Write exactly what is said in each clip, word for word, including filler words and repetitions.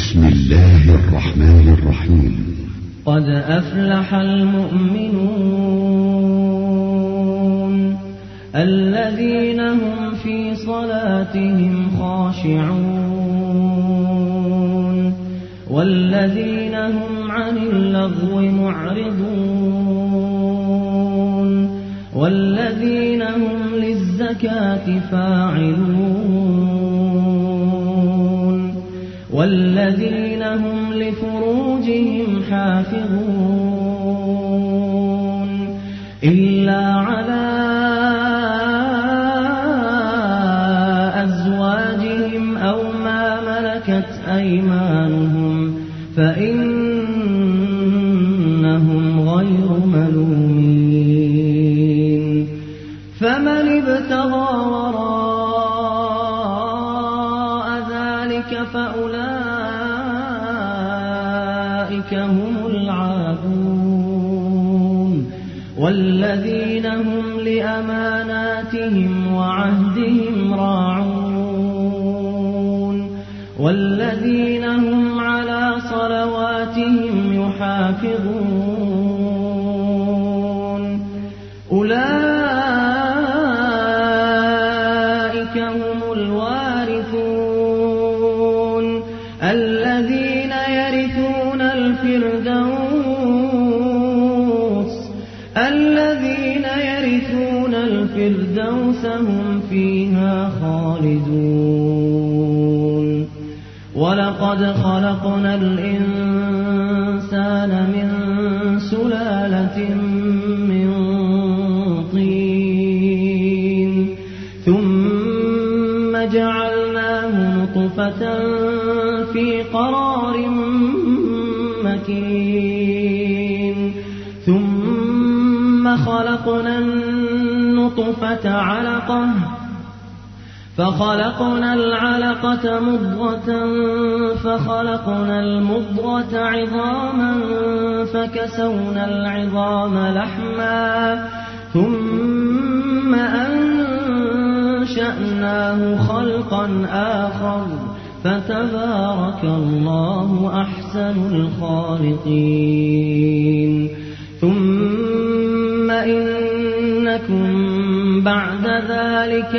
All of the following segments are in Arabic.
بسم الله الرحمن الرحيم. قد أفلح المؤمنون الذين هم في صلاتهم خاشعون والذين هم عن اللغو معرضون والذين هم للزكاة فاعلون والذين هم لفروجهم حافظون إلا على أزواجهم أو ما ملكت أيمانهم فإنهم غير ملومين. فمن ابتغى وراء ذلك فأولئك هم العادون والذين هم لأماناتهم وعهدهم راعون والذين هم على صلواتهم يحافظون أولئك هم الوارثون الذين يرثون الفردوس الذين يرثون الفردوس هم فيها خالدون. ولقد خلقنا الإنسان من سلالة من طين ثم جعلناه نطفة في قرار مكين ثم خلقنا النطفة علقة فخلقنا العلقة مضغة فخلقنا المضغة عظاما فكسونا العظام لحما ثم أنشأناه خلقا آخر فتبارك الله أحسن الخالقين. ثم إنكم بعد ذلك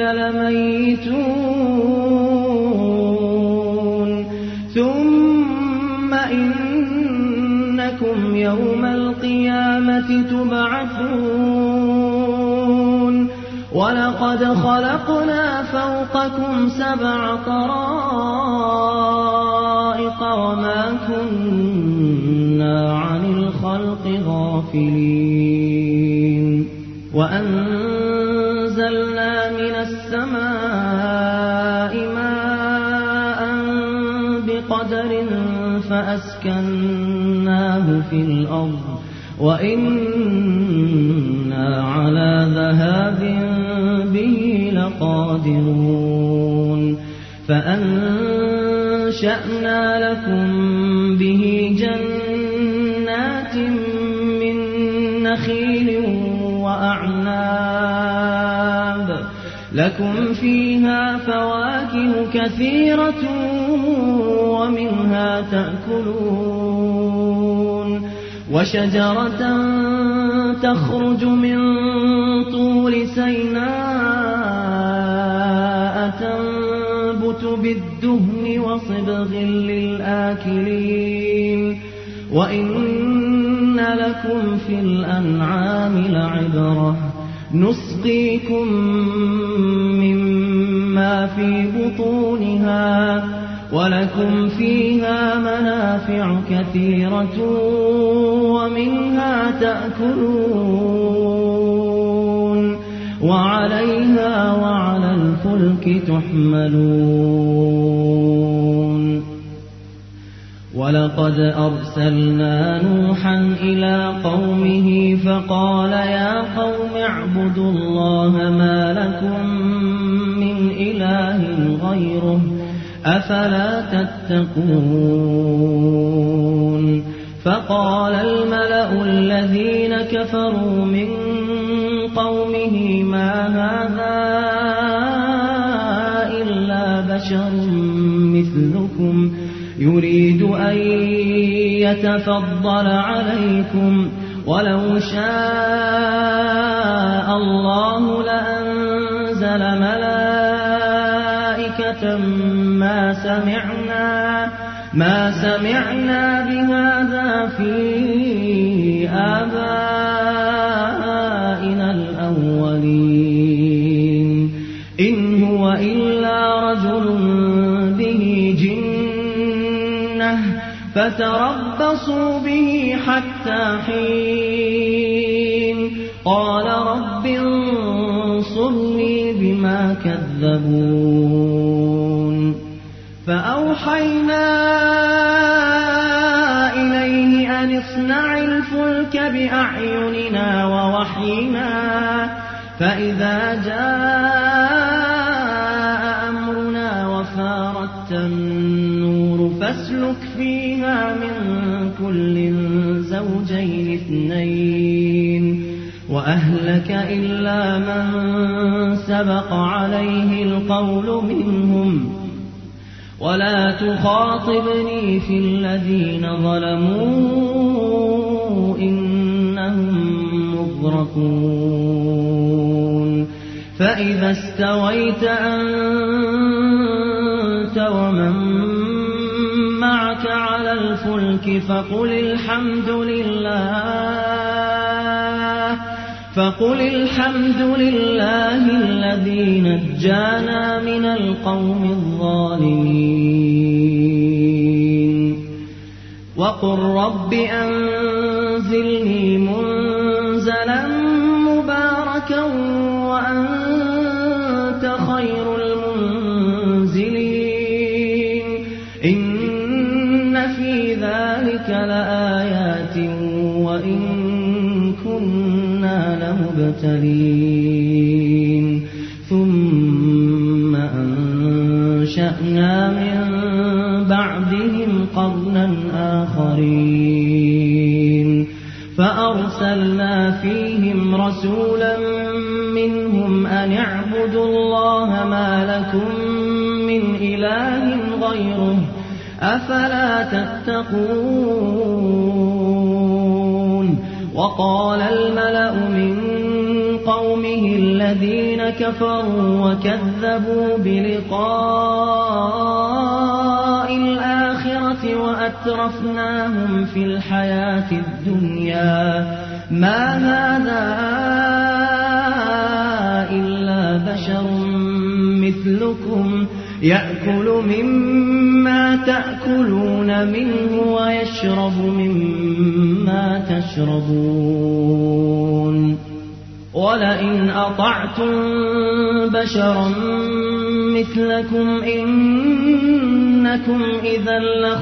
لميتون ثم إنكم يوم القيامة تبعثون. ولقد خلقنا فوقكم سبع طرائق وما كنا عن الخلق غافلين. وأنزلنا من السماء ماء بقدر فأسكناه في الأرض وإنا على ذهاب به لقادرون. فأنشأنا لكم به جنات من نخيل وأعناب لكم فيها فواكه كثيرة ومنها تأكلون وشجرة تخرج من طور سيناء تنبت بالدهن وصبغ للآكلين. وإن لكم في الأنعام لعبرة نسقيكم مما في بطونها ولكم فيها منافع كثيرة ومنها تأكلون وعليها وعلى الفلك تحملون. ولقد أرسلنا نوحا إلى قومه فقال يا قوم اعبدوا الله ما لكم من إله غيره أفلا تتقون. فقال الملأ الذين كفروا من قومه ما هذا إلا بشر مثلكم يريد أن يتفضل عليكم ولو شاء الله لأنزل ملائكة ما سمعنا ما سمعنا بهذا في آبائنا الأولين إن هو إلا رجل به جنة فتربصوا به حتى حين قال رب انصرني بما كذبون فأوحينا إليه أن اصنع الفلك بأعيننا ووحينا فإذا جاء أمرنا وفارت النور فاسلك فيها من كل زوجين اثنين وأهلك إلا من سبق عليه القول منهم ولا تخاطبني في الذين ظلموا إنهم مغرقون فإذا استويت أنت ومن معك على الفلك فقل الحمد لله فقل الحمد لله الذي نجانا من القوم الظالمين وقل رب أنزلني منزلا مباركا وأنت خير المنزلين إن في ذلك لآيات وإن كنا لمبتلين ثم أنشأنا من بعدهم قرنا آخرين فأرسلنا فيهم رسولا منهم أن اعبدوا الله ما لكم من إله غيره أفلا تتقون وقال الملأ من قومه الذين كفروا وكذبوا بلقاء الآخرة وأترفناهم في الحياة الدنيا ما هذا إلا بشر مثلكم يأكل مما تأكلون منه ويشرب مما تشربون ولئن أطعتم بشرا مثلكم إنكم إذا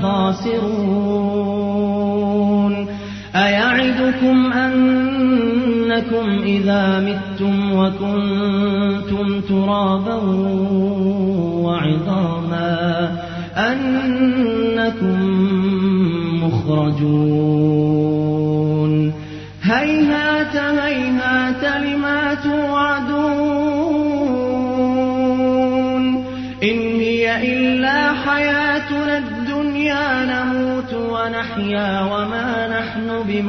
لخاسرون أيعدكم أنكم إذا متم وكنتم ترابا وعظاما أنكم مخرجون هيهات هيهات لما توعدون إن هي إلا حياتنا الدنيا نموت ونحيا وما نحن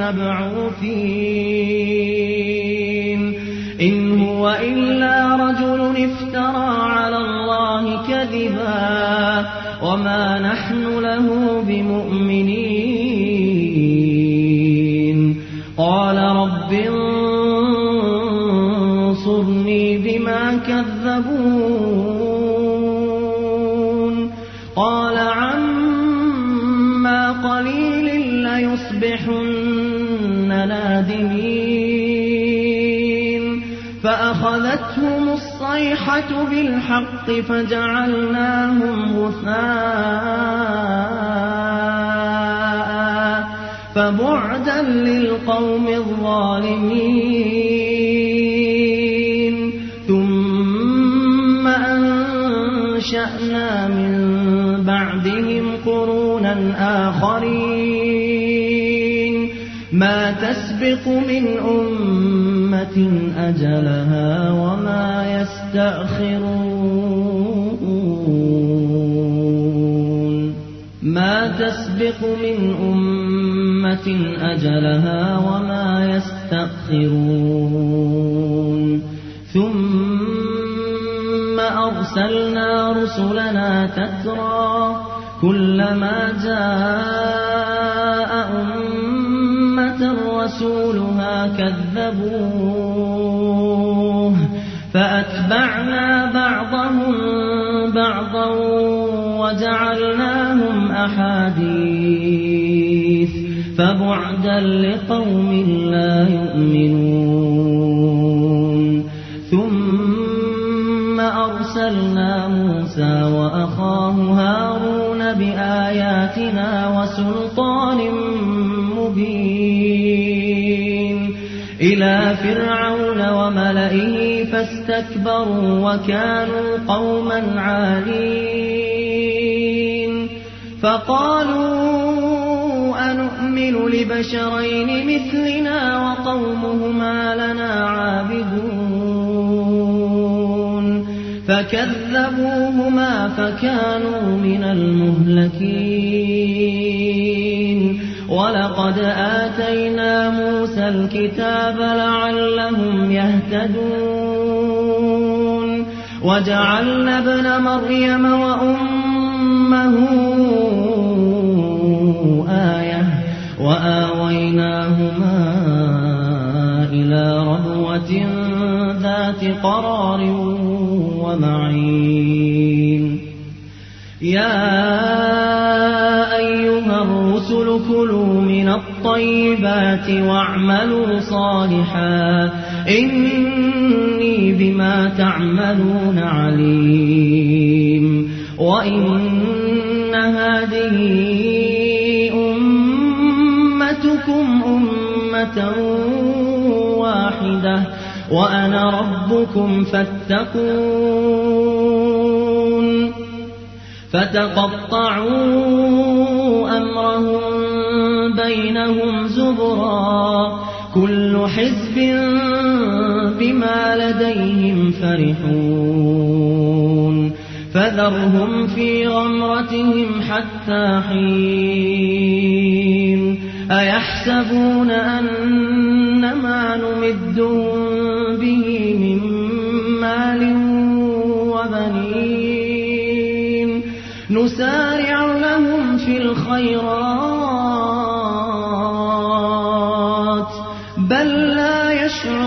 بمبعوثين إن هو إلا رجل افترى على الله كذبا وما نحن له بمؤمنين قال رب انصرني بما كذبون قال عما قليل ليصبحن نادمين فأخذتهم الصيحة بالحق فجعلناهم غثاء فبعدا للقوم الظالمين ثم أنشأنا من بعدهم قرونا آخرين ما تسبق من أمة أجلها وما يستأخرون ما تسبق من أمة أجلها وما يستأخرون ثم أرسلنا رسلنا تترى كلما جاء أمة رسولها كذبوه فأتبعنا بعضهم بعضا وجعلناهم أحاديث فبعدا لقوم لا يؤمنون ثم أرسلنا موسى وأخاه هارون بآياتنا وسلطان مبين إلى فرعون وملئه فاستكبروا وكانوا قوما عالين فقالوا أنؤمن لبشرين مثلنا وقومهما لنا عابدون فكذبوهما فكانوا من المهلكين ولقد آتينا موسى الكتاب لعلهم يهتدون وجعلنا ابن مريم وأمه آية وآويناهما إلى ربوة ذات قرار ومعين يا أيها الرسل كلوا من الطيبات واعملوا صالحا إني بما تعملون عليم وإن هذه أمتكم أمة واحدة وأنا ربكم فاتقون فتقطعوا أمرهم بينهم زبرا كل حزب بما لديهم فرحون فذرهم في غمرتهم حتى حين أيحسبون أن ما نمدهم به من مال وبنين نسارع لهم في الخيرات بل لا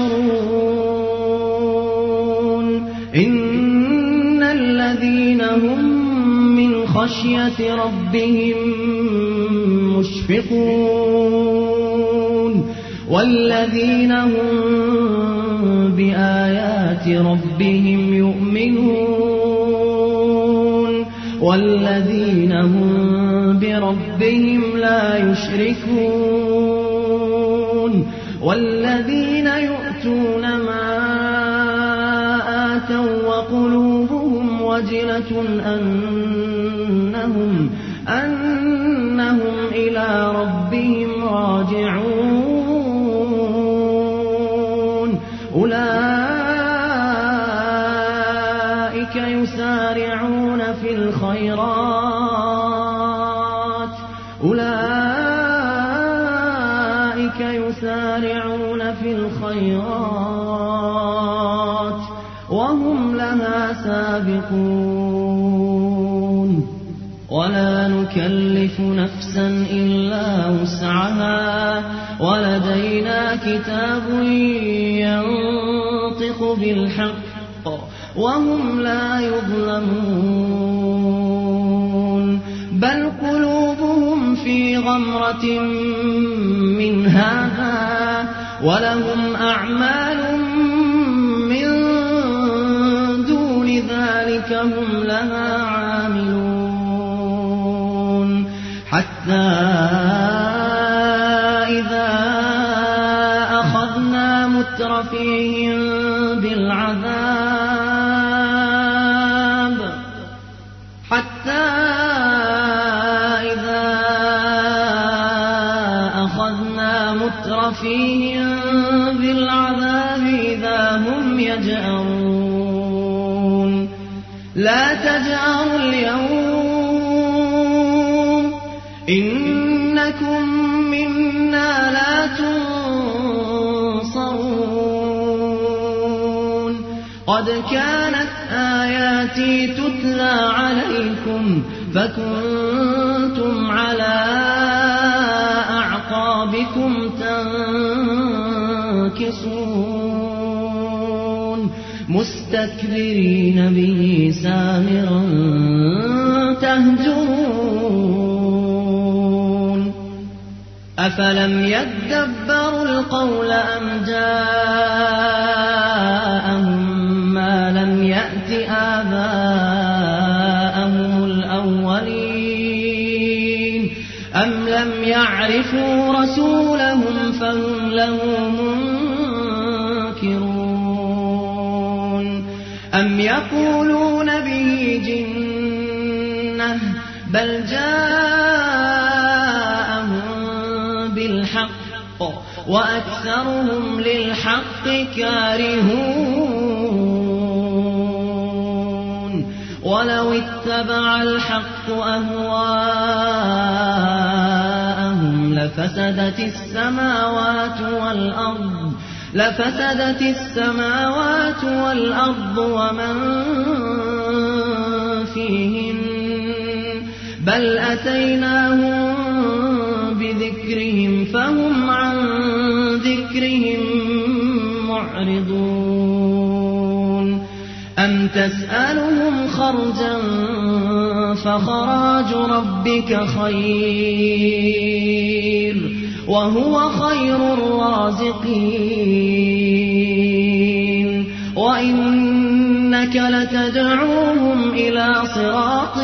يشعرون إن الذين هم من خشية ربهم مشفقون والذين هم بآيات ربهم يؤمنون والذين هم بربهم لا يشركون والذين يؤتون ما آتوا وقلوبهم وجلة أنهم أنهم إلى ربهم راجعون أولئك يسارعون في الخيرات أولئك يسارعون في الخيرات وهم لها سابقون ولا نكلف نفسا إلا وسعها ولدينا كتاب ينطق بالحق وهم لا يظلمون بل قلوبهم في غمرة من هذا ولهم أعمال من دون ذلك هم لها عاملون حتى إذا أخذنا مترفيهم بالعذاب حتى إذا أخذنا مترفيهم بالعذاب إذا هم يجأرون لا تجأروا اليوم إنكم منا لا تنصرون قد كانت آياتي تتلى عليكم فكنتم على أعقابكم تنكصون مستكبرين به سامرا تهجرون أفلم يدبروا القول أم جاءهم ما لم يأت آباءهم الأولين أم لم يعرفوا رسولهم فهم له منكرون أم يقولون به جنة بل جاءهم بالحق وأكثرهم للحق كارهون ولو اتبع الحق أهواءهم لفسدت السماوات والأرض لفسدت السماوات والأرض ومن فيهن بل أتيناهم بذكرهم فهم عن ذكرهم معرضون أم تسألهم خرجا فخراج ربك خير وهو خير الرازقين وإنك لتدعوهم إلى صراط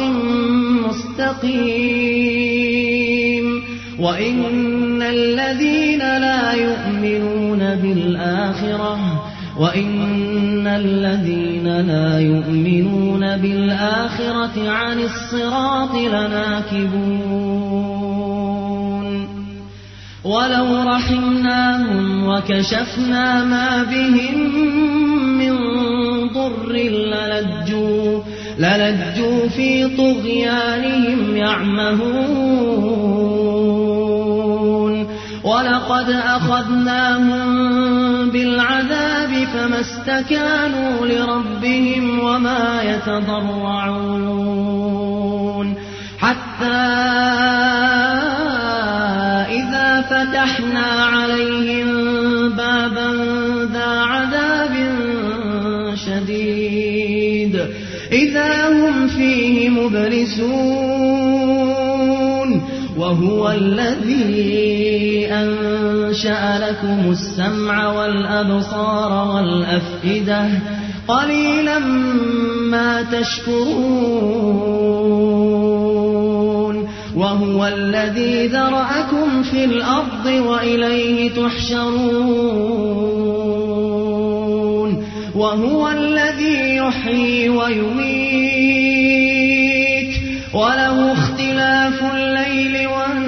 مستقيم وإن الذين لا يؤمنون بالآخرة وإن الذين لا يؤمنون بالآخرة عن الصراط لناكبون ولو رحمناهم وكشفنا ما بهم من ضر للجوا للجوا في طغيانهم يعمهون ولقد أخذناهم بالعذاب فما استكانوا لربهم وما يتضرعون حتى إذا فتحنا عليهم بابا ذا عذاب شديد إذا هم فيه مبلسون وهو الذي أنشأ لكم السمع والأبصار والأفئدة قليلا ما تشكرون وهو الذي ذرأكم في الأرض وإليه تحشرون وهو الذي يحيي ويميت وله اختلاف الليل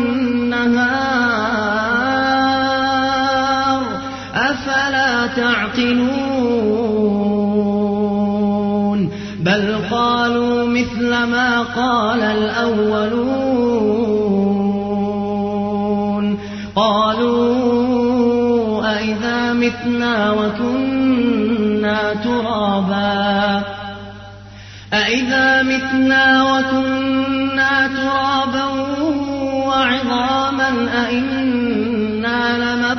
والنهار أفلا تعقلون بل قالوا مثل ما قال الأولون قالوا أئذا متنا وكنا ترابا أئذا متنا وكنا ترابا وعظاما أئنا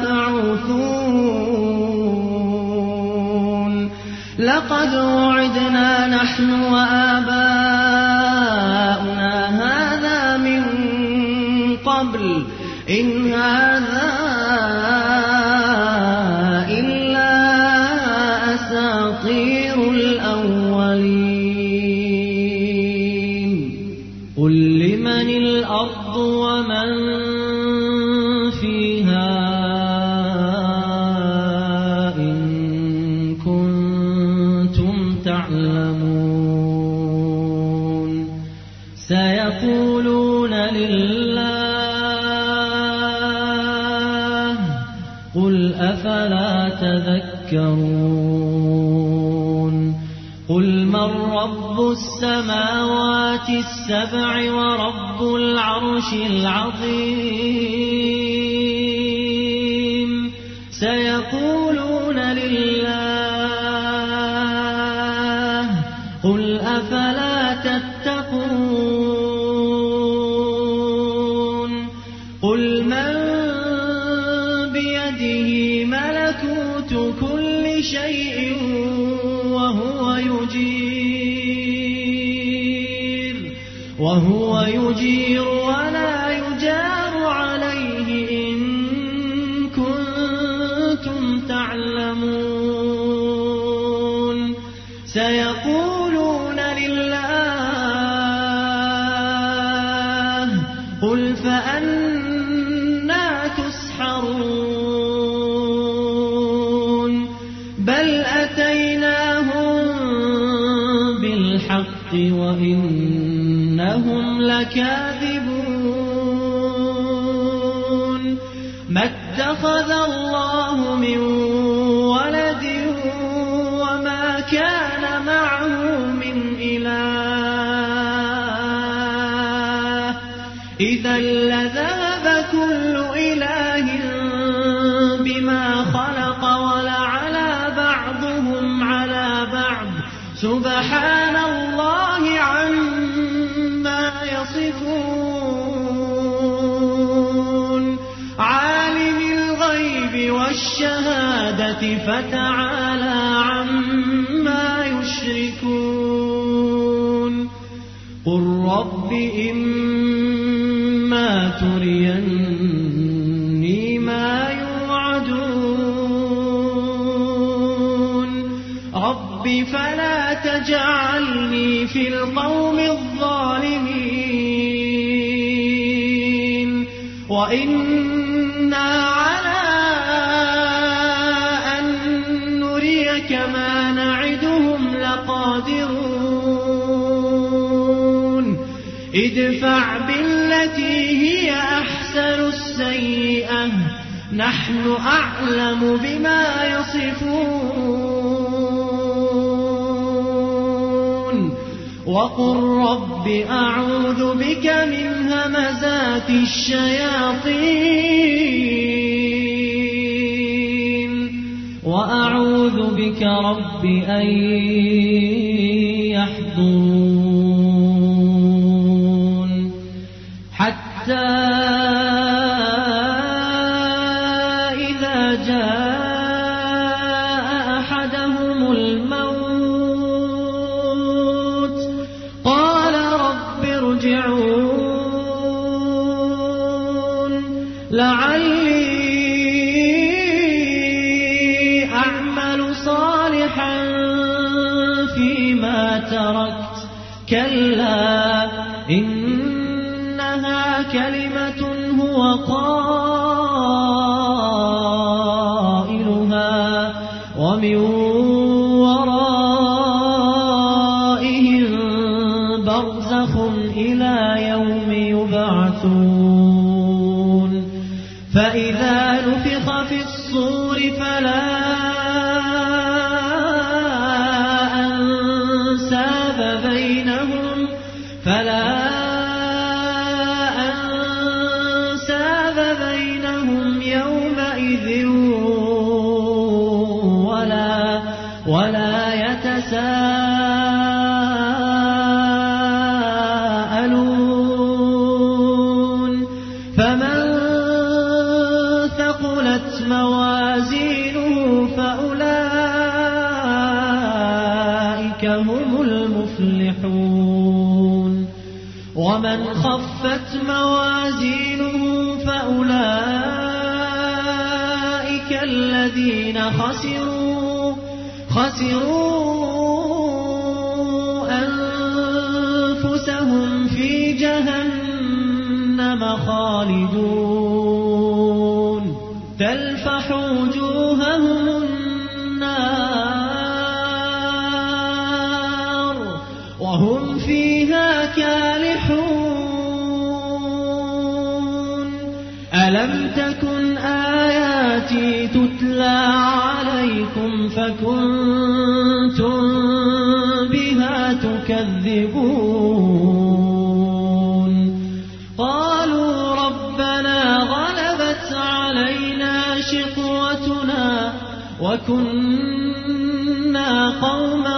لمبعوثون لقد وعدنا نحن وآباؤنا هذا من قبل إن هذا إلا أساطير الأولين قل لمن الأرض ومن فيها إن كنتم تعلمون سيقولون لله قل أفلا تذكرون قل من رب السماوات السبع ورب العرش العظيم سيقولون لله قل أفلا تتقون قل من بيده ملكوت كل شيء وهو يجير وهو يجير ولا يجار عليه إن كنتم تعلمون سيقولون لله قل فأنى تسحرون بل أتيناهم بالحق وإنهم لكاذبون ما اتخذ الله من ولد وما كان معه من إله إذا لذهب كل إله بما خلق ولعلى بعضهم على بعض سبحان الله عما يصفون عالم الغيب والشهادة فتعالى عما يشركون قل رب إما تريني ما يوعدون رب فلا تجعلني في القوم الظالمين وإنا على أن نريك ما نعدهم لقادرون ادفع بالتي هي أحسن السيئة نحن أعلم بما يصفون وقل رب أعوذ بك من همزات الشياطين وأعوذ بك رب أن يحضرون حتى إذا جاء أحدهم الموت قال رب ارجعون لعلي أعمل صالحا فيما تركت كلا إنها كلمة هو قائلها ومن ورائهم برزخ إلى يوم يبعثون فإذا نفخ في الصور فلا أنساب بينهم فلا أنساب بينهم يومئذ ولا ولا يتساءلون فمن ثقلت موازينه فأولئك هم المفلحون ومن خفت موازينه فأولئك الذين خسروا خسروا أنفسهم في جهنم خالدون تلفح وجوههم النار وهم فيها كالحون ألم تكن آياتي تتلى عليكم فكنتم تكذبون قالوا ربنا غلبت علينا شقوتنا وكنا قوما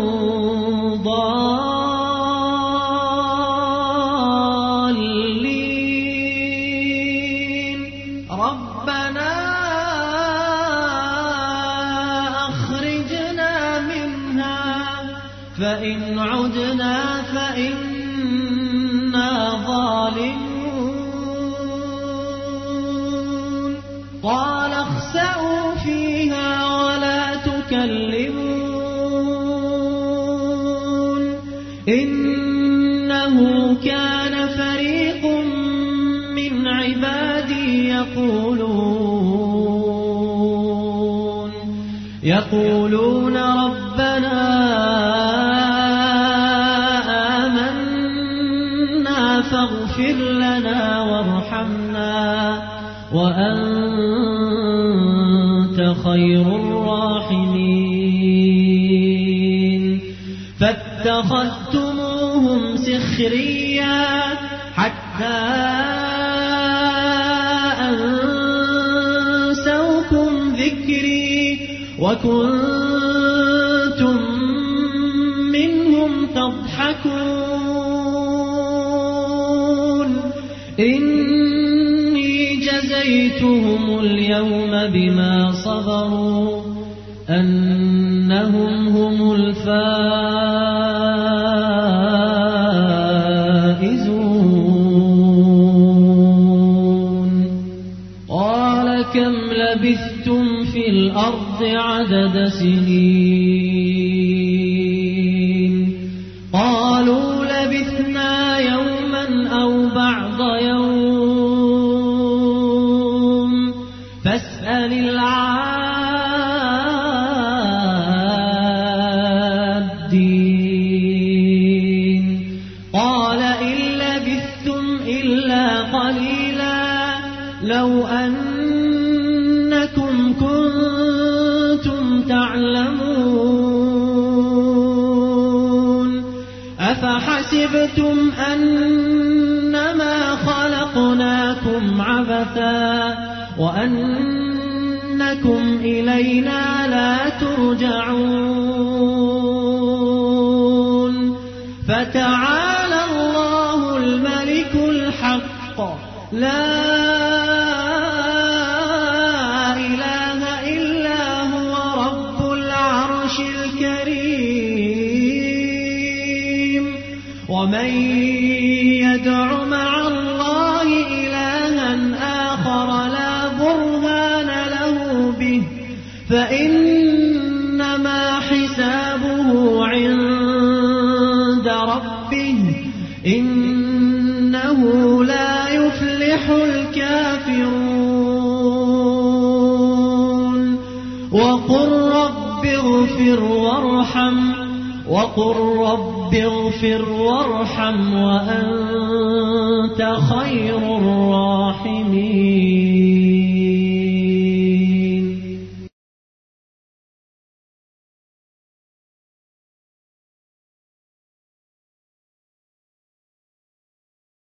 ضالين ربنا أخرجنا منها فإن عدنا فإنا ظالمون قال اخسئوا فيها ولا تكلمون إنه كان فريق من عبادي يقولون يقولون ربنا آمنا فاغفر لنا وارحمنا وأنت خير الراحمين فاتخذتموهم سخريا حتى أنسوكم ذكري وكنتم منهم تضحكون إني جزيتهم اليوم بما صبروا أنهم هم الفائزون قال كم لبثتم في الأرض عدد سنين قالوا لبثنا يوما أو بعض يوم فاسأل العادين قال إن لبثتم إلا قليلا لو أنكم كنتم تعلمون أفحسبتم أنما خلقناكم عبثا وأنكم إلينا لا ترجعون فتعالى الله الملك الحق لا إله إلا هو رب العرش الكريم ومن يدع مع الله إلها آخر لا برهان له به فإنما حسابه عند ربه إنه لا يفلح الكافرون وقل رب اغفر وارحم وقل رب اغفر وارحم وأنت خير الراحمين